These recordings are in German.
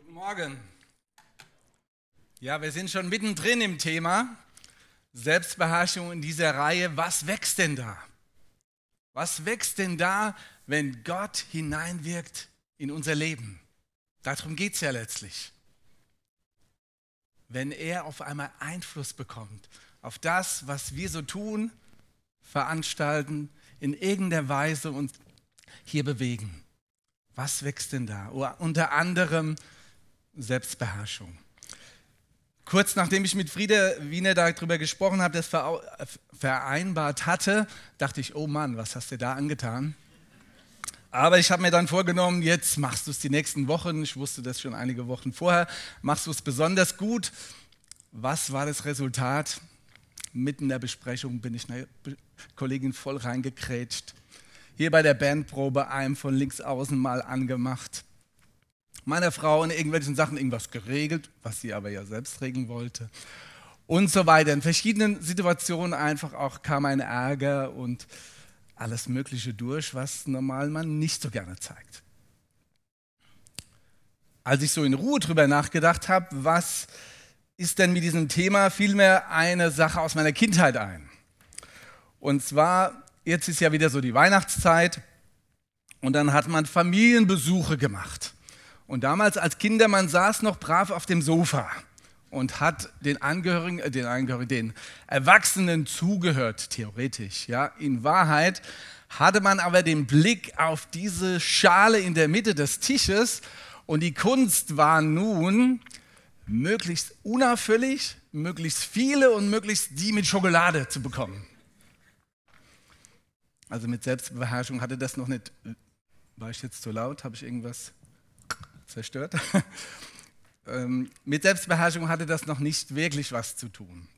Guten Morgen. Ja, wir sind schon mittendrin im Thema Selbstbeherrschung in dieser Reihe. Was wächst denn da? Was wächst denn da, wenn Gott hineinwirkt in unser Leben? Darum geht es ja letztlich. Wenn er auf einmal Einfluss bekommt auf das, was wir so tun, veranstalten, in irgendeiner Weise uns hier bewegen. Was wächst denn da? Unter anderem Selbstbeherrschung. Kurz nachdem ich mit Friede Wiener darüber gesprochen habe, das vereinbart hatte, dachte ich, oh Mann, was hast du da angetan? Aber ich habe mir dann vorgenommen, jetzt machst du es die nächsten Wochen. Ich wusste das schon einige Wochen vorher. Machst du es besonders gut. Was war das Resultat? Mitten in der Besprechung bin ich einer Kollegin voll reingekrätscht. Hier bei der Bandprobe einem von links außen mal angemacht. Meiner Frau in irgendwelchen Sachen irgendwas geregelt, was sie aber ja selbst regeln wollte. Und so weiter. In verschiedenen Situationen einfach auch kam ein Ärger und alles Mögliche durch, was normal man nicht so gerne zeigt. Als ich so in Ruhe drüber nachgedacht habe, was ist denn mit diesem Thema, fiel mir eine Sache aus meiner Kindheit ein. Und zwar, jetzt ist ja wieder so die Weihnachtszeit und dann hat man Familienbesuche gemacht. Und damals als Kinder, man saß noch brav auf dem Sofa und hat den Erwachsenen zugehört, theoretisch. Ja. In Wahrheit hatte man aber den Blick auf diese Schale in der Mitte des Tisches und die Kunst war nun, möglichst unauffällig, möglichst viele und möglichst die mit Schokolade zu bekommen. Also mit Selbstbeherrschung hatte das noch nicht. War ich jetzt zu laut? Habe ich irgendwas zerstört? Mit Selbstbeherrschung hatte das noch nicht wirklich was zu tun.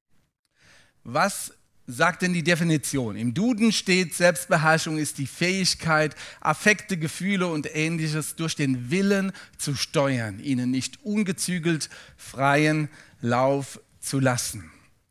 Was sagt denn die Definition? Im Duden steht, Selbstbeherrschung ist die Fähigkeit, Affekte, Gefühle und Ähnliches durch den Willen zu steuern, ihnen nicht ungezügelt freien Lauf zu lassen.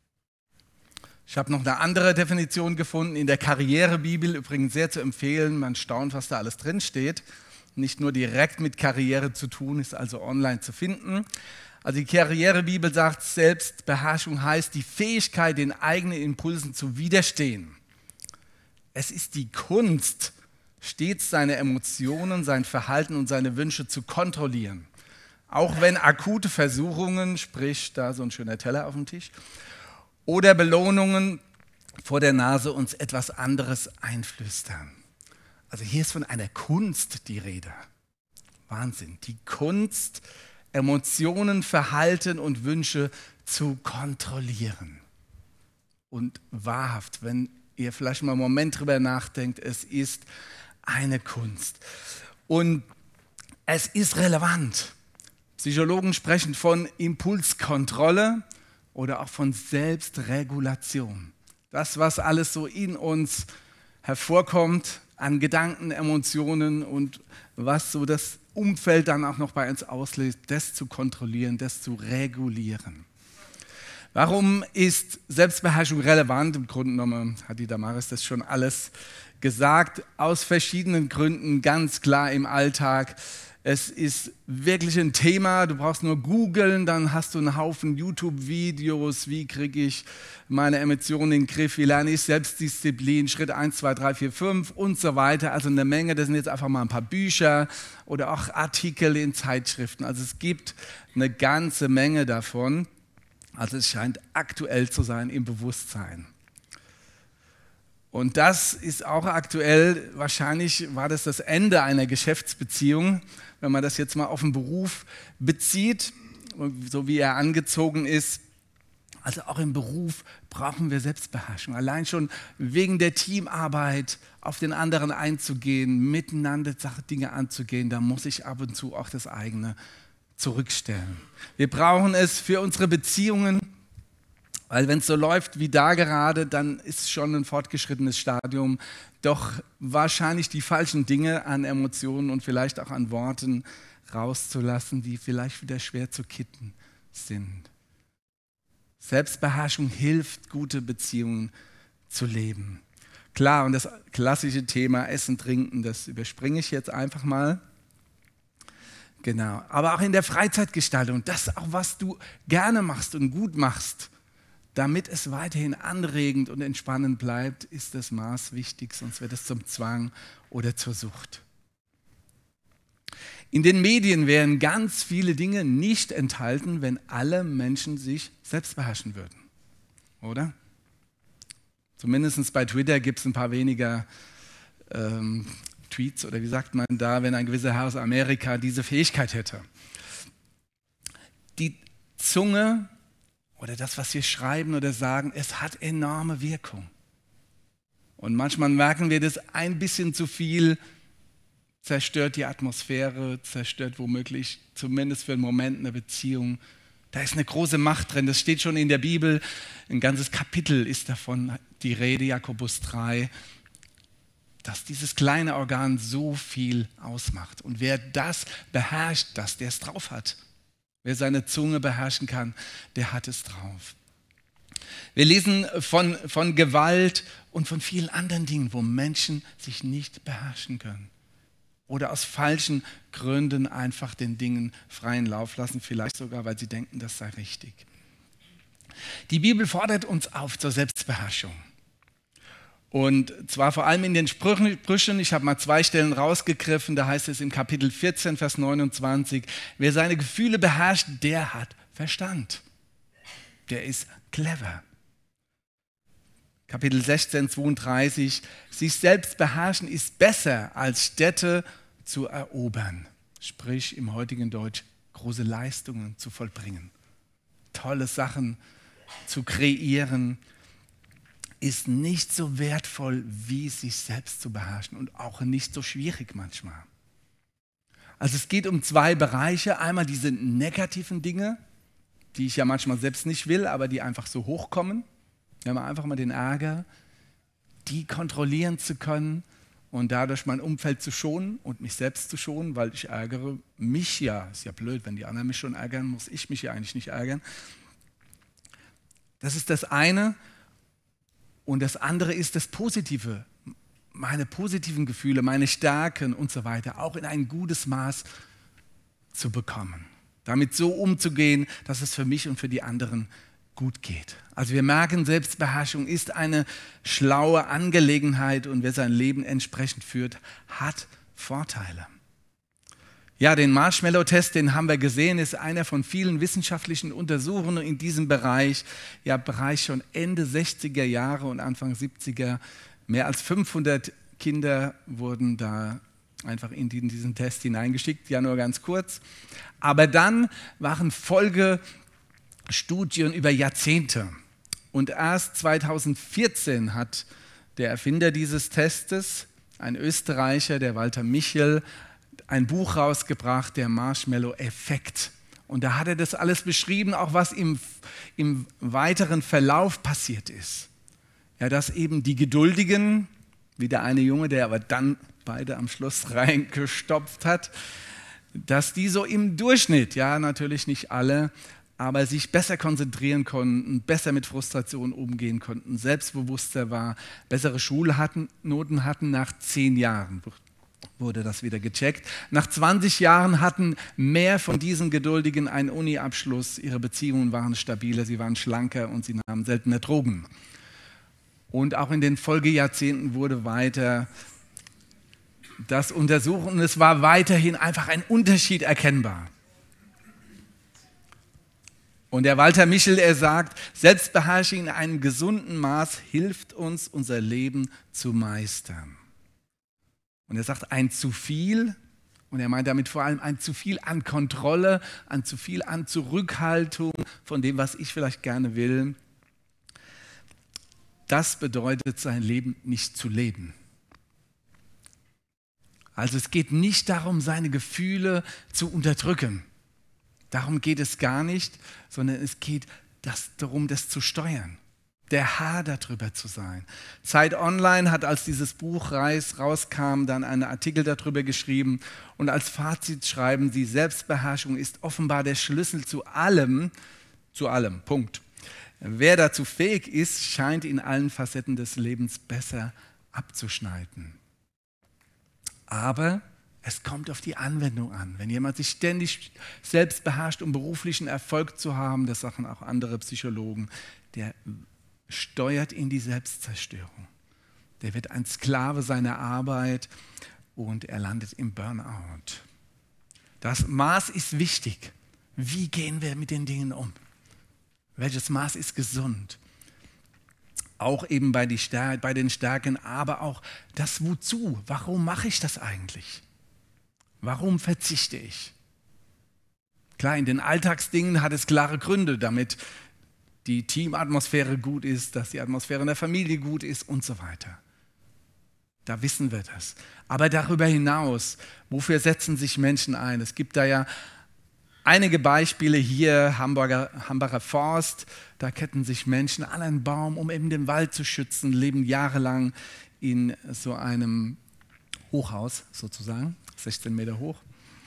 Ich habe noch eine andere Definition gefunden in der Karrierebibel, übrigens sehr zu empfehlen, man staunt, was da alles drin steht. Nicht nur direkt mit Karriere zu tun, ist also online zu finden. Also die Karrierebibel sagt, Selbstbeherrschung heißt die Fähigkeit, den eigenen Impulsen zu widerstehen. Es ist die Kunst, stets seine Emotionen, sein Verhalten und seine Wünsche zu kontrollieren. Auch wenn akute Versuchungen, sprich da so ein schöner Teller auf dem Tisch, oder Belohnungen vor der Nase uns etwas anderes einflüstern. Also hier ist von einer Kunst die Rede. Wahnsinn. Die Kunst, Emotionen, Verhalten und Wünsche zu kontrollieren. Und wahrhaft, wenn ihr vielleicht mal einen Moment drüber nachdenkt, es ist eine Kunst. Und es ist relevant. Psychologen sprechen von Impulskontrolle oder auch von Selbstregulation. Das, was alles so in uns hervorkommt, an Gedanken, Emotionen und was so das Umfeld dann auch noch bei uns auslöst, das zu kontrollieren, das zu regulieren. Warum ist Selbstbeherrschung relevant? Im Grunde genommen hat die Damaris das schon alles gesagt, aus verschiedenen Gründen, ganz klar im Alltag. Es ist wirklich ein Thema, du brauchst nur googeln, dann hast du einen Haufen YouTube-Videos, wie kriege ich meine Emotionen in den Griff, wie lerne ich Selbstdisziplin, Schritt 1, 2, 3, 4, 5 und so weiter. Also eine Menge, das sind jetzt einfach mal ein paar Bücher oder auch Artikel in Zeitschriften. Also es gibt eine ganze Menge davon. Also es scheint aktuell zu sein im Bewusstsein. Und das ist auch aktuell, wahrscheinlich war das Ende einer Geschäftsbeziehung, wenn man das jetzt mal auf den Beruf bezieht, so wie er angezogen ist. Also auch im Beruf brauchen wir Selbstbeherrschung. Allein schon wegen der Teamarbeit, auf den anderen einzugehen, miteinander Dinge anzugehen, da muss ich ab und zu auch das eigene zurückstellen. Wir brauchen es für unsere Beziehungen, weil wenn es so läuft wie da gerade, dann ist es schon ein fortgeschrittenes Stadium, doch wahrscheinlich die falschen Dinge an Emotionen und vielleicht auch an Worten rauszulassen, die vielleicht wieder schwer zu kitten sind. Selbstbeherrschung hilft, gute Beziehungen zu leben. Klar, und das klassische Thema Essen, Trinken, das überspringe ich jetzt einfach mal. Genau, aber auch in der Freizeitgestaltung, das auch, was du gerne machst und gut machst, damit es weiterhin anregend und entspannend bleibt, ist das Maß wichtig, sonst wird es zum Zwang oder zur Sucht. In den Medien wären ganz viele Dinge nicht enthalten, wenn alle Menschen sich selbst beherrschen würden, oder? Zumindest bei Twitter gibt es ein paar weniger Tweets, oder wie sagt man da, wenn ein gewisser Herr aus Amerika diese Fähigkeit hätte. Die Zunge oder das, was wir schreiben oder sagen, es hat enorme Wirkung. Und manchmal merken wir, das ein bisschen zu viel zerstört die Atmosphäre, zerstört womöglich zumindest für einen Moment eine Beziehung. Da ist eine große Macht drin, das steht schon in der Bibel, ein ganzes Kapitel ist davon die Rede, Jakobus 3, dass dieses kleine Organ so viel ausmacht. Und wer das beherrscht, der es drauf hat. Wer seine Zunge beherrschen kann, der hat es drauf. Wir lesen von Gewalt und von vielen anderen Dingen, wo Menschen sich nicht beherrschen können. Oder aus falschen Gründen einfach den Dingen freien Lauf lassen, vielleicht sogar, weil sie denken, das sei richtig. Die Bibel fordert uns auf zur Selbstbeherrschung. Und zwar vor allem in den Sprüchen, ich habe mal 2 Stellen rausgegriffen, da heißt es im Kapitel 14, Vers 29, wer seine Gefühle beherrscht, der hat Verstand. Der ist clever. Kapitel 16, 32, sich selbst beherrschen ist besser als Städte zu erobern. Sprich im heutigen Deutsch, große Leistungen zu vollbringen. Tolle Sachen zu kreieren, ist nicht so wertvoll, wie sich selbst zu beherrschen und auch nicht so schwierig manchmal. Also es geht um 2 Bereiche. Einmal diese negativen Dinge, die ich ja manchmal selbst nicht will, aber die einfach so hochkommen. Wir haben einfach mal den Ärger, die kontrollieren zu können und dadurch mein Umfeld zu schonen und mich selbst zu schonen, weil ich ärgere mich ja. Ist ja blöd, wenn die anderen mich schon ärgern, muss ich mich ja eigentlich nicht ärgern. Das ist das eine. Und das andere ist das Positive, meine positiven Gefühle, meine Stärken und so weiter, auch in ein gutes Maß zu bekommen. Damit so umzugehen, dass es für mich und für die anderen gut geht. Also wir merken, Selbstbeherrschung ist eine schlaue Angelegenheit und wer sein Leben entsprechend führt, hat Vorteile. Ja, den Marshmallow-Test, den haben wir gesehen, ist einer von vielen wissenschaftlichen Untersuchungen in diesem Bereich. Ja, bereits schon Ende 60er Jahre und Anfang 70er. Mehr als 500 Kinder wurden da einfach in diesen Test hineingeschickt, ja nur ganz kurz. Aber dann waren Folgestudien über Jahrzehnte. Und erst 2014 hat der Erfinder dieses Testes, ein Österreicher, der Walter Michel, ein Buch rausgebracht, der Marshmallow-Effekt. Und da hat er das alles beschrieben, auch was im weiteren Verlauf passiert ist. Ja, dass eben die Geduldigen, wie der eine Junge, der aber dann beide am Schluss reingestopft hat, dass die so im Durchschnitt, ja natürlich nicht alle, aber sich besser konzentrieren konnten, besser mit Frustration umgehen konnten, selbstbewusster war, bessere Schulnoten hatten nach 10 Jahren. Wurde das wieder gecheckt. Nach 20 Jahren hatten mehr von diesen Geduldigen einen Uni-Abschluss, ihre Beziehungen waren stabiler, sie waren schlanker und sie nahmen seltener Drogen. Und auch in den Folgejahrzehnten wurde weiter das untersucht und es war weiterhin einfach ein Unterschied erkennbar. Und der Walter Michel, er sagt, Selbstbeherrschung in einem gesunden Maß hilft uns, unser Leben zu meistern. Und er sagt, ein zu viel, und er meint damit vor allem ein zu viel an Kontrolle, ein zu viel an Zurückhaltung von dem, was ich vielleicht gerne will, das bedeutet, sein Leben nicht zu leben. Also es geht nicht darum, seine Gefühle zu unterdrücken. Darum geht es gar nicht, sondern es geht darum, das zu steuern. Der Herr darüber zu sein. Zeit Online hat, als dieses Buch rauskam, dann einen Artikel darüber geschrieben und als Fazit schreiben sie, Selbstbeherrschung ist offenbar der Schlüssel zu allem, Punkt. Wer dazu fähig ist, scheint in allen Facetten des Lebens besser abzuschneiden. Aber, Es kommt auf die Anwendung an. Wenn jemand sich ständig selbst beherrscht, um beruflichen Erfolg zu haben, das sagen auch andere Psychologen, der steuert in die Selbstzerstörung. Der wird ein Sklave seiner Arbeit und er landet im Burnout. Das Maß ist wichtig. Wie gehen wir mit den Dingen um? Welches Maß ist gesund? Auch eben bei den Stärken, aber auch das Wozu. Warum mache ich das eigentlich? Warum verzichte ich? Klar, in den Alltagsdingen hat es klare Gründe, damit die Teamatmosphäre gut ist, dass die Atmosphäre in der Familie gut ist und so weiter. Da wissen wir das. Aber darüber hinaus, wofür setzen sich Menschen ein? Es gibt da ja einige Beispiele hier, Hambacher Forst, da ketten sich Menschen an einen Baum, um eben den Wald zu schützen, leben jahrelang in so einem Hochhaus sozusagen, 16 Meter hoch.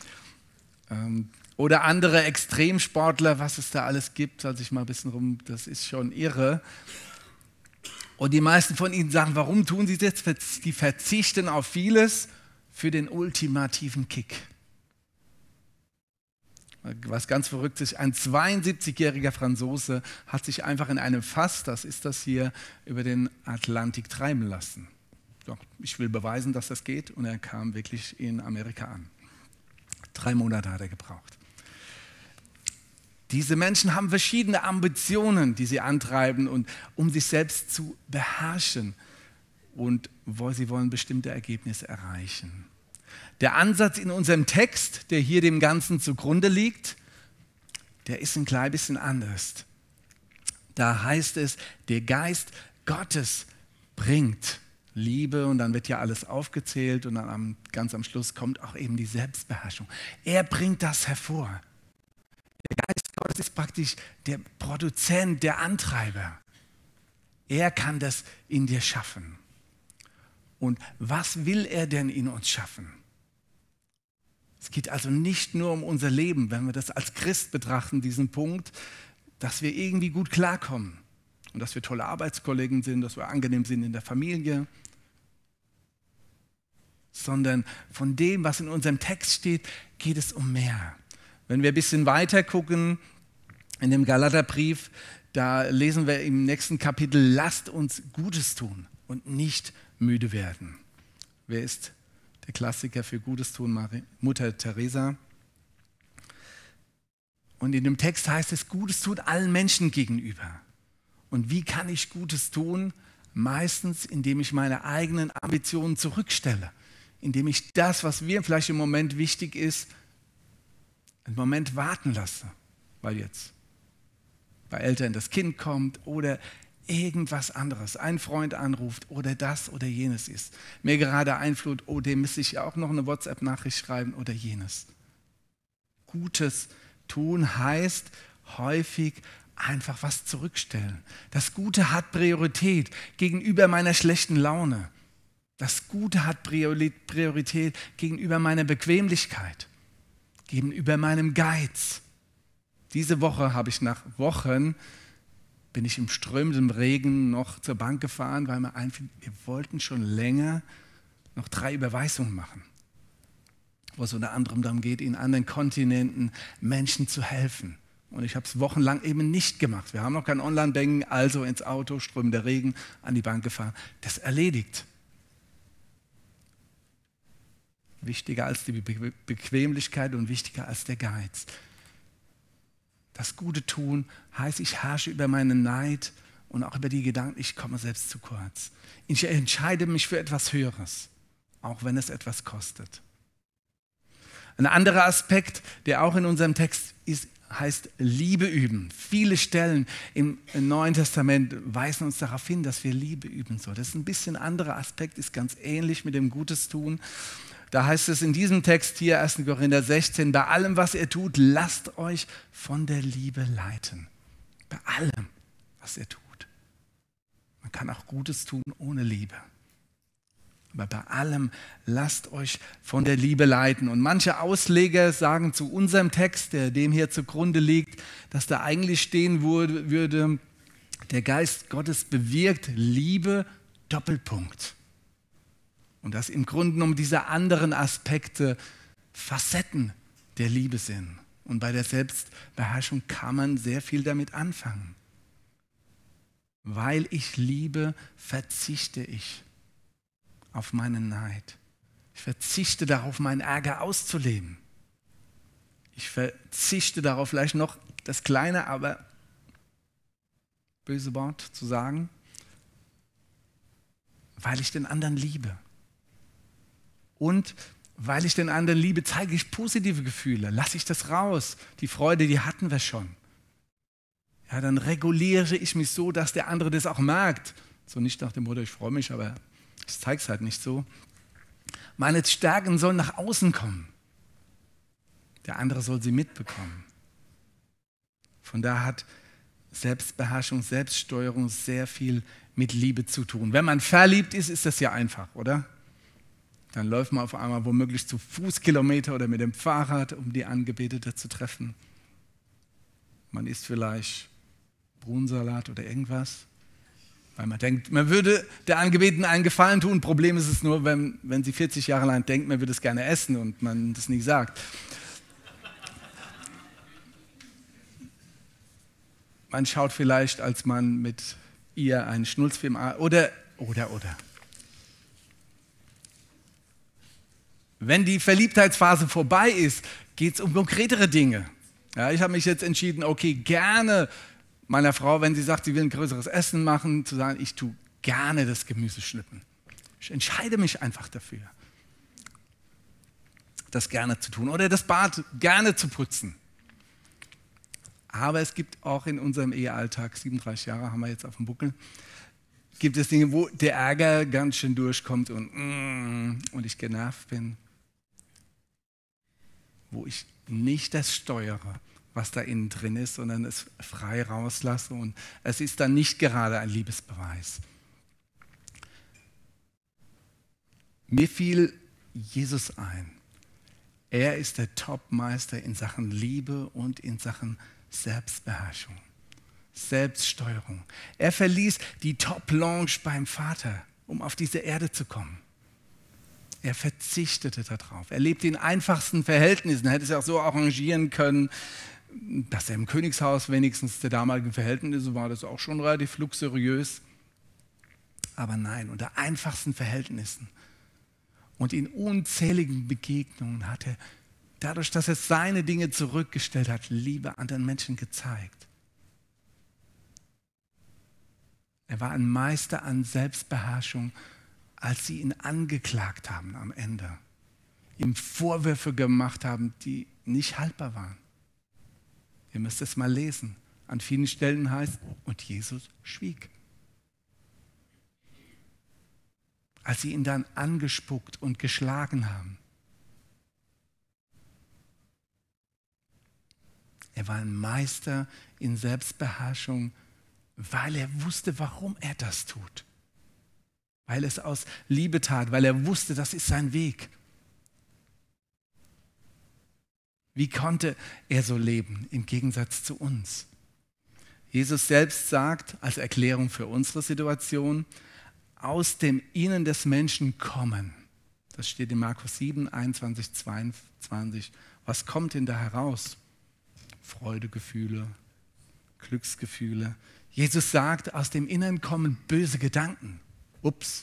Oder andere Extremsportler, was es da alles gibt, als ich mal ein bisschen rum, das ist schon irre. Und die meisten von ihnen sagen, warum tun sie das? Die verzichten auf vieles für den ultimativen Kick. Was ganz verrückt ist, ein 72-jähriger Franzose hat sich einfach in einem Fass, das ist das hier, über den Atlantik treiben lassen. Doch, ich will beweisen, dass das geht, und er kam wirklich in Amerika an. 3 Monate hat er gebraucht. Diese Menschen haben verschiedene Ambitionen, die sie antreiben, und um sich selbst zu beherrschen, und sie wollen bestimmte Ergebnisse erreichen. Der Ansatz in unserem Text, der hier dem Ganzen zugrunde liegt, der ist ein klein bisschen anders. Da heißt es, der Geist Gottes bringt Liebe, und dann wird ja alles aufgezählt, und dann ganz am Schluss kommt auch eben die Selbstbeherrschung. Er bringt das hervor. Der Geist Gottes ist praktisch der Produzent, der Antreiber. Er kann das in dir schaffen. Und was will er denn in uns schaffen? Es geht also nicht nur um unser Leben, wenn wir das als Christ betrachten, diesen Punkt, dass wir irgendwie gut klarkommen und dass wir tolle Arbeitskollegen sind, dass wir angenehm sind in der Familie, sondern von dem, was in unserem Text steht, geht es um mehr. Wenn wir ein bisschen weiter gucken in dem Galaterbrief, da lesen wir im nächsten Kapitel, lasst uns Gutes tun und nicht müde werden. Wer ist der Klassiker für Gutes tun? Mutter Teresa. Und in dem Text heißt es, Gutes tun allen Menschen gegenüber. Und wie kann ich Gutes tun? Meistens, indem ich meine eigenen Ambitionen zurückstelle. Indem ich das, was mir vielleicht im Moment wichtig ist, einen Moment warten lasse, weil jetzt bei Eltern das Kind kommt oder irgendwas anderes, ein Freund anruft oder das oder jenes ist. Mir gerade einfällt, oh, dem müsste ich ja auch noch eine WhatsApp-Nachricht schreiben oder jenes. Gutes tun heißt häufig einfach was zurückstellen. Das Gute hat Priorität gegenüber meiner schlechten Laune. Das Gute hat Priorität gegenüber meiner Bequemlichkeit, gegenüber meinem Geiz. Diese Woche bin ich im strömenden Regen noch zur Bank gefahren, weil mir einfiel, wir wollten schon länger noch 3 Überweisungen machen, wo es unter anderem darum geht, in anderen Kontinenten Menschen zu helfen. Und ich habe es wochenlang eben nicht gemacht. Wir haben noch kein Online-Banking, also ins Auto, strömender Regen, an die Bank gefahren. Das erledigt. Wichtiger als die Bequemlichkeit und wichtiger als der Geiz. Das Gute tun heißt, ich herrsche über meinen Neid und auch über die Gedanken, ich komme selbst zu kurz. Ich entscheide mich für etwas Höheres, auch wenn es etwas kostet. Ein anderer Aspekt, der auch in unserem Text ist, heißt Liebe üben. Viele Stellen im Neuen Testament weisen uns darauf hin, dass wir Liebe üben sollen. Das ist ein bisschen ein anderer Aspekt, ist ganz ähnlich mit dem Gutes tun. Da heißt es in diesem Text hier, 1. Korinther 16, bei allem, was ihr tut, lasst euch von der Liebe leiten. Bei allem, was ihr tut. Man kann auch Gutes tun ohne Liebe. Aber bei allem lasst euch von der Liebe leiten. Und manche Ausleger sagen zu unserem Text, der dem hier zugrunde liegt, dass da eigentlich stehen würde, der Geist Gottes bewirkt Liebe, Doppelpunkt. Und dass im Grunde genommen diese anderen Aspekte Facetten der Liebe sind. Und bei der Selbstbeherrschung kann man sehr viel damit anfangen. Weil ich liebe, verzichte ich auf meinen Neid. Ich verzichte darauf, meinen Ärger auszuleben. Ich verzichte darauf, vielleicht noch das kleine, aber böse Wort zu sagen, weil ich den anderen liebe. Und weil ich den anderen liebe, zeige ich positive Gefühle, lasse ich das raus. Die Freude, die hatten wir schon. Ja, dann reguliere ich mich so, dass der andere das auch merkt. So nicht nach dem Motto, ich freue mich, aber ich zeige es halt nicht so. Meine Stärken sollen nach außen kommen. Der andere soll sie mitbekommen. Von daher hat Selbstbeherrschung, Selbststeuerung sehr viel mit Liebe zu tun. Wenn man verliebt ist, ist das ja einfach, oder? Dann läuft man auf einmal womöglich zu Fußkilometer oder mit dem Fahrrad, um die Angebetete zu treffen. Man isst vielleicht Brunnensalat oder irgendwas, weil man denkt, man würde der Angebeteten einen Gefallen tun. Problem ist es nur, wenn sie 40 Jahre lang denkt, man würde es gerne essen und man das nie sagt. Man schaut vielleicht, als man mit ihr einen Schnulzfilm oder. Wenn die Verliebtheitsphase vorbei ist, geht es um konkretere Dinge. Ja, ich habe mich jetzt entschieden, okay, gerne meiner Frau, wenn sie sagt, sie will ein größeres Essen machen, zu sagen, ich tue gerne das Gemüse schnippen. Ich entscheide mich einfach dafür, das gerne zu tun oder das Bad gerne zu putzen. Aber es gibt auch in unserem Ehealltag, 37 Jahre haben wir jetzt auf dem Buckel, gibt es Dinge, wo der Ärger ganz schön durchkommt und ich genervt bin, wo ich nicht das steuere, was da innen drin ist, sondern es frei rauslasse und es ist dann nicht gerade ein Liebesbeweis. Mir fiel Jesus ein. Er ist der Topmeister in Sachen Liebe und in Sachen Selbstbeherrschung, Selbststeuerung. Er verließ die Top-Lounge beim Vater, um auf diese Erde zu kommen. Er verzichtete darauf. Er lebte in einfachsten Verhältnissen. Er hätte es ja auch so arrangieren können, dass er im Königshaus wenigstens der damaligen Verhältnisse war. Das auch schon relativ luxuriös. Aber nein, unter einfachsten Verhältnissen und in unzähligen Begegnungen hat er, dadurch, dass er seine Dinge zurückgestellt hat, Liebe anderen Menschen gezeigt. Er war ein Meister an Selbstbeherrschung, als sie ihn angeklagt haben am Ende, ihm Vorwürfe gemacht haben, die nicht haltbar waren. Ihr müsst es mal lesen. An vielen Stellen heißt, und Jesus schwieg. Als sie ihn dann angespuckt und geschlagen haben. Er war ein Meister in Selbstbeherrschung, weil er wusste, warum er das tut. Weil er es aus Liebe tat, weil er wusste, das ist sein Weg. Wie konnte er so leben im Gegensatz zu uns? Jesus selbst sagt als Erklärung für unsere Situation, aus dem Innern des Menschen kommen. Das steht in Markus 7, 21, 22. Was kommt denn da heraus? Freudegefühle, Glücksgefühle. Jesus sagt, aus dem Innern kommen böse Gedanken. Ups.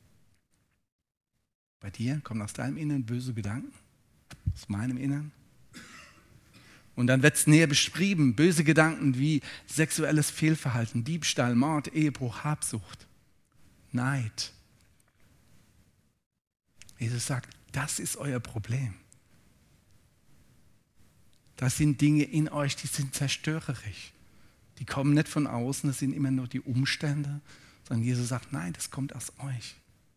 Bei dir kommen aus deinem Innern böse Gedanken? Aus meinem Innern? Und dann wird es näher beschrieben, böse Gedanken wie sexuelles Fehlverhalten, Diebstahl, Mord, Ehebruch, Habsucht, Neid. Jesus sagt, das ist euer Problem. Das sind Dinge in euch, die sind zerstörerisch. Die kommen nicht von außen, das sind immer nur die Umstände, sondern Jesus sagt, nein, das kommt aus euch.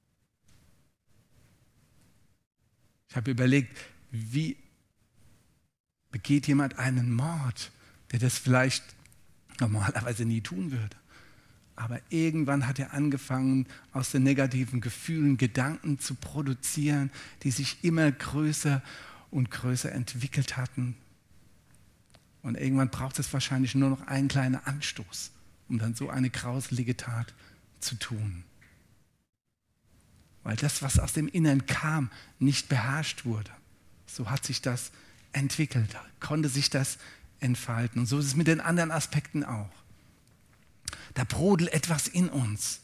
Ich habe überlegt, wie begeht jemand einen Mord, der das vielleicht normalerweise nie tun würde. Aber irgendwann hat er angefangen, aus den negativen Gefühlen Gedanken zu produzieren, die sich immer größer und größer entwickelt hatten. Und irgendwann braucht es wahrscheinlich nur noch einen kleinen Anstoß, um dann so eine grauselige Tat zu tun. weil das, was aus dem Innern kam, nicht beherrscht wurde. So hat sich das entwickelt, konnte sich das entfalten. Und so ist es mit den anderen Aspekten auch. Da brodelt etwas in uns.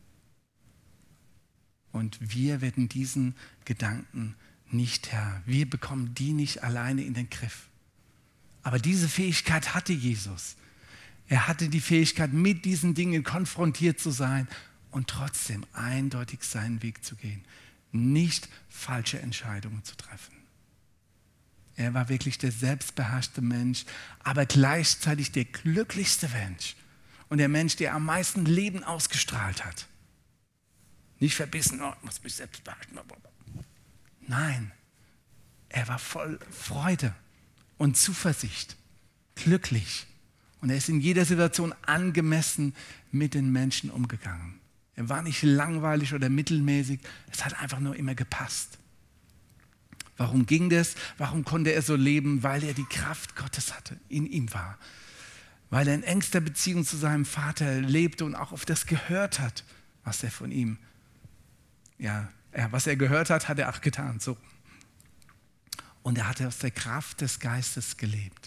Und wir werden diesen Gedanken nicht Herr. Wir bekommen die nicht alleine in den Griff. Aber diese Fähigkeit hatte Jesus. Er hatte die Fähigkeit, mit diesen Dingen konfrontiert zu sein und trotzdem eindeutig seinen Weg zu gehen. Nicht falsche Entscheidungen zu treffen. Er war wirklich der selbstbeherrschte Mensch, aber gleichzeitig der glücklichste Mensch und der Mensch, der am meisten Leben ausgestrahlt hat. Nicht verbissen, oh, ich muss mich selbst behalten. Nein, er war voll Freude und Zuversicht, glücklich. Und er ist in jeder Situation angemessen mit den Menschen umgegangen. Er war nicht langweilig oder mittelmäßig, es hat einfach nur immer gepasst. Warum ging das? Warum konnte er so leben? Weil er die Kraft Gottes hatte, in ihm war. Weil er in engster Beziehung zu seinem Vater lebte und auch auf das gehört hat, was er von ihm, was er gehört hat, hat er auch getan. So. Und er hatte aus der Kraft des Geistes gelebt.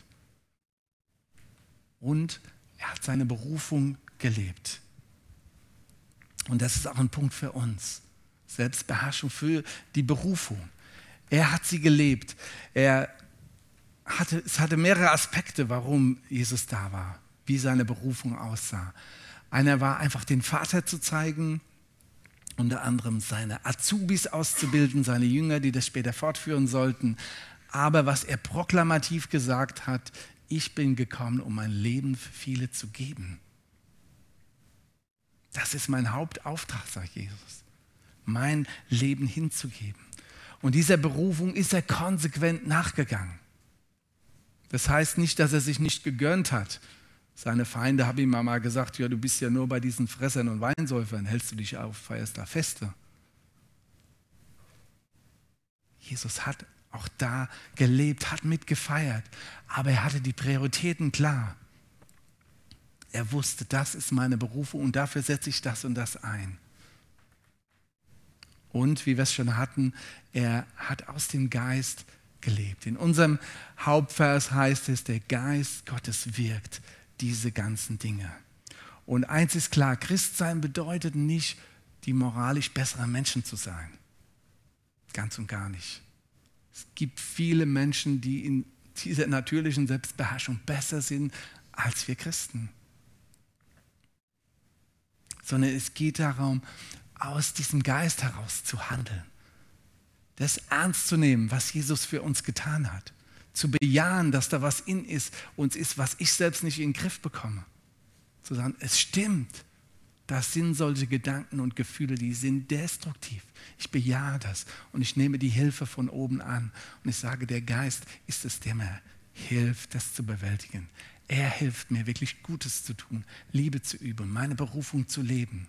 Und er hat seine Berufung gelebt. Und das ist auch ein Punkt für uns. Selbstbeherrschung für die Berufung. Er hat sie gelebt. Es hatte mehrere Aspekte, warum Jesus da war, wie seine Berufung aussah. Einer war einfach den Vater zu zeigen, unter anderem seine Azubis auszubilden, seine Jünger, die das später fortführen sollten. Aber was er proklamativ gesagt hat, ich bin gekommen, um mein Leben für viele zu geben. Das ist mein Hauptauftrag, sagt Jesus, mein Leben hinzugeben. Und dieser Berufung ist er konsequent nachgegangen. Das heißt nicht, dass er sich nicht gegönnt hat. Seine Feinde haben ihm mal gesagt, ja, du bist ja nur bei diesen Fressern und Weinsäufern, hältst du dich auf, feierst da Feste. Jesus hat auch da gelebt, hat mitgefeiert, aber er hatte die Prioritäten klar. Er wusste, das ist meine Berufung und dafür setze ich das und das ein. Und wie wir es schon hatten, er hat aus dem Geist gelebt. In unserem Hauptvers heißt es, der Geist Gottes wirkt diese ganzen Dinge. Und eins ist klar, Christsein bedeutet nicht, die moralisch besseren Menschen zu sein. Ganz und gar nicht. Es gibt viele Menschen, die in dieser natürlichen Selbstbeherrschung besser sind als wir Christen. Sondern es geht darum, aus diesem Geist heraus zu handeln. Das ernst zu nehmen, was Jesus für uns getan hat. Zu bejahen, dass da was in uns ist, was ich selbst nicht in den Griff bekomme. Zu sagen, es stimmt. Das sind solche Gedanken und Gefühle, die sind destruktiv. Ich bejahe das und ich nehme die Hilfe von oben an. Und ich sage, der Geist ist es, der mir hilft, das zu bewältigen. Er hilft mir, wirklich Gutes zu tun, Liebe zu üben, meine Berufung zu leben.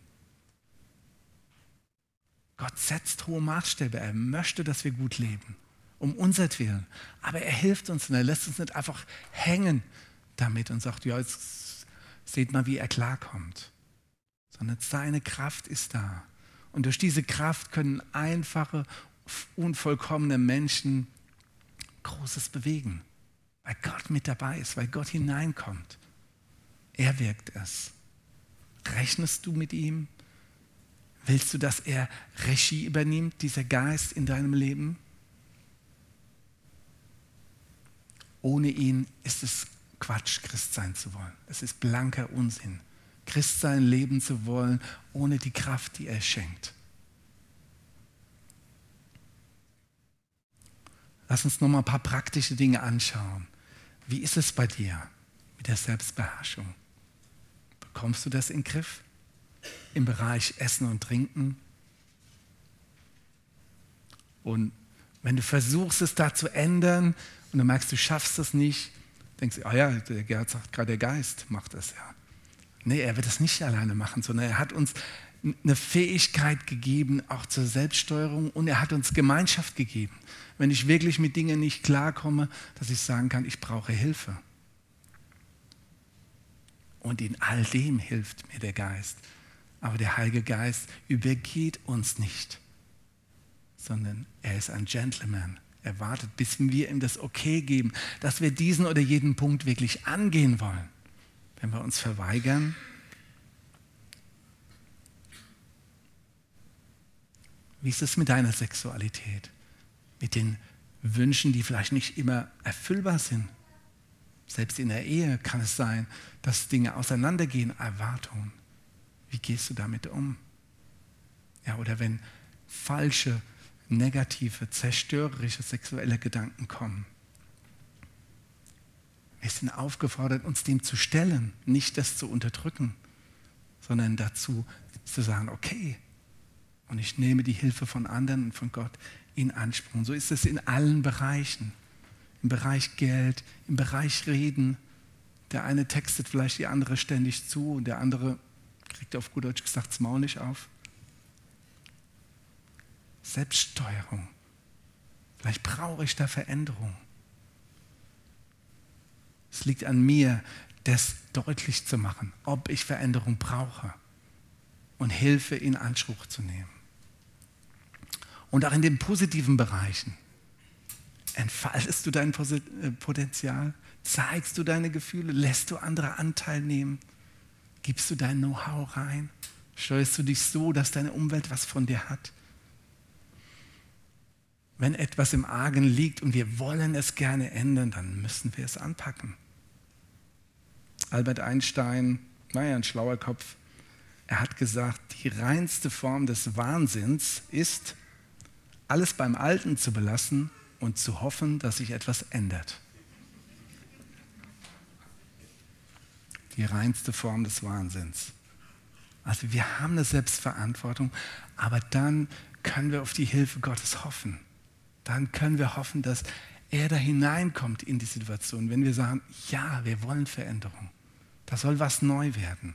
Gott setzt hohe Maßstäbe. Er möchte, dass wir gut leben, um unsertwillen. Aber er hilft uns und er lässt uns nicht einfach hängen damit und sagt, ja, jetzt seht mal, wie er klarkommt. Sondern seine Kraft ist da. Und durch diese Kraft können einfache, unvollkommene Menschen Großes bewegen. Weil Gott mit dabei ist, weil Gott hineinkommt. Er wirkt es. Rechnest du mit ihm? Willst du, dass er Regie übernimmt, dieser Geist in deinem Leben? Ohne ihn ist es Quatsch, Christ sein zu wollen. Es ist blanker Unsinn, Christ sein leben zu wollen, ohne die Kraft, die er schenkt. Lass uns noch mal ein paar praktische Dinge anschauen. Wie ist es bei dir mit der Selbstbeherrschung? Bekommst du das in den Griff? Im Bereich Essen und Trinken? Und wenn du versuchst, es da zu ändern und du merkst, du schaffst es nicht, denkst du, der Gerhard sagt gerade, der Geist macht das ja. Nee, er wird es nicht alleine machen, sondern er hat uns eine Fähigkeit gegeben, auch zur Selbststeuerung, und er hat uns Gemeinschaft gegeben. Wenn ich wirklich mit Dingen nicht klarkomme, dass ich sagen kann, ich brauche Hilfe. Und in all dem hilft mir der Geist. Aber der Heilige Geist übergeht uns nicht. sondern er ist ein Gentleman. Er wartet, bis wir ihm das Okay geben, dass wir diesen oder jeden Punkt wirklich angehen wollen. Wenn wir uns verweigern, wie ist es mit deiner Sexualität? Mit den Wünschen, die vielleicht nicht immer erfüllbar sind? Selbst in der Ehe kann es sein, dass Dinge auseinandergehen, Erwartungen. Wie gehst du damit um? Ja, oder wenn falsche, negative, zerstörerische sexuelle Gedanken kommen. Wir sind aufgefordert, uns dem zu stellen, nicht das zu unterdrücken, sondern dazu zu sagen, okay, und ich nehme die Hilfe von anderen und von Gott in Anspruch. Und so ist es in allen Bereichen. Im Bereich Geld, im Bereich Reden. Der eine textet vielleicht die andere ständig zu und der andere kriegt auf gut Deutsch gesagt das Maul nicht auf. Selbststeuerung. Vielleicht brauche ich da Veränderung. Es liegt an mir, das deutlich zu machen, ob ich Veränderung brauche und Hilfe in Anspruch zu nehmen. Und auch in den positiven Bereichen. Entfaltest du dein Potenzial? Zeigst du deine Gefühle? Lässt du andere Anteil nehmen? Gibst du dein Know-how rein? Steuerst du dich so, dass deine Umwelt was von dir hat? Wenn etwas im Argen liegt und wir wollen es gerne ändern, dann müssen wir es anpacken. Albert Einstein, ein schlauer Kopf, er hat gesagt, die reinste Form des Wahnsinns ist, alles beim Alten zu belassen und zu hoffen, dass sich etwas ändert. Die reinste Form des Wahnsinns. Also wir haben eine Selbstverantwortung, aber dann können wir auf die Hilfe Gottes hoffen. Dann können wir hoffen, dass er da hineinkommt in die Situation. Wenn wir sagen, ja, wir wollen Veränderung. Da soll was neu werden.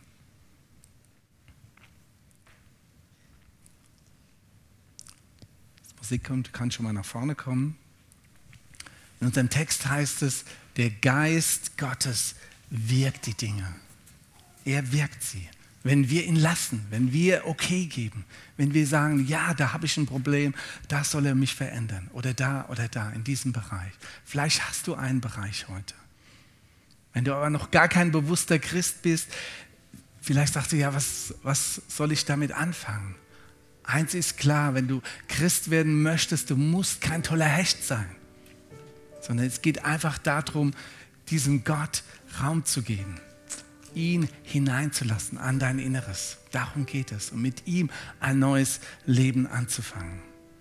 Das Musik kann schon mal nach vorne kommen. In unserem Text heißt es, der Geist Gottes wirkt die Dinge. Er wirkt sie. Wenn wir ihn lassen, wenn wir okay geben, wenn wir sagen, ja, da habe ich ein Problem, da soll er mich verändern oder da, in diesem Bereich. Vielleicht hast du einen Bereich heute. Wenn du aber noch gar kein bewusster Christ bist, vielleicht sagst du, ja, was soll ich damit anfangen? Eins ist klar, wenn du Christ werden möchtest, du musst kein toller Hecht sein, sondern es geht einfach darum, diesem Gott Raum zu geben, ihn hineinzulassen an dein Inneres. Darum geht es, um mit ihm ein neues Leben anzufangen.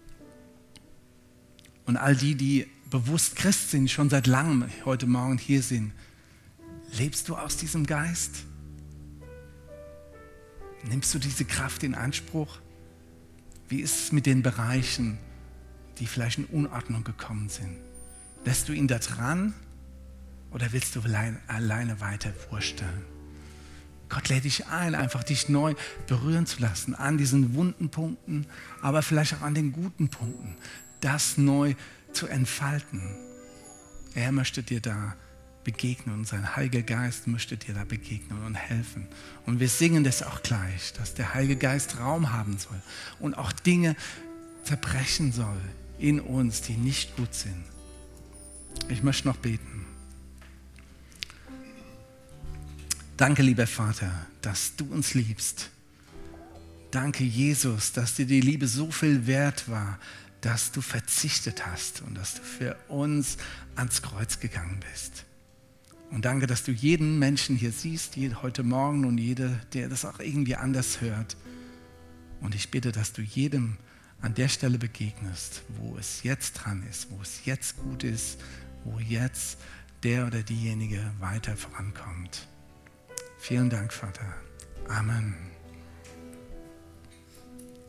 Und all die bewusst Christ sind, schon seit langem heute Morgen hier sind, lebst du aus diesem Geist? Nimmst du diese Kraft in Anspruch? Wie ist es mit den Bereichen, die vielleicht in Unordnung gekommen sind? Lässt du ihn da dran oder willst du alleine weiter wursteln? Gott lädt dich ein, einfach dich neu berühren zu lassen an diesen wunden Punkten, aber vielleicht auch an den guten Punkten, das neu zu entfalten. Er möchte dir da begegnen und sein Heiliger Geist möchte dir da begegnen und helfen. Und wir singen das auch gleich, dass der Heilige Geist Raum haben soll und auch Dinge zerbrechen soll in uns, die nicht gut sind. Ich möchte noch beten. Danke, lieber Vater, dass du uns liebst. Danke, Jesus, dass dir die Liebe so viel wert war, dass du verzichtet hast und dass du für uns ans Kreuz gegangen bist. Und danke, dass du jeden Menschen hier siehst, heute Morgen und jeder, der das auch irgendwie anders hört. Und ich bitte, dass du jedem an der Stelle begegnest, wo es jetzt dran ist, wo es jetzt gut ist, wo jetzt der oder diejenige weiter vorankommt. Vielen Dank, Vater. Amen.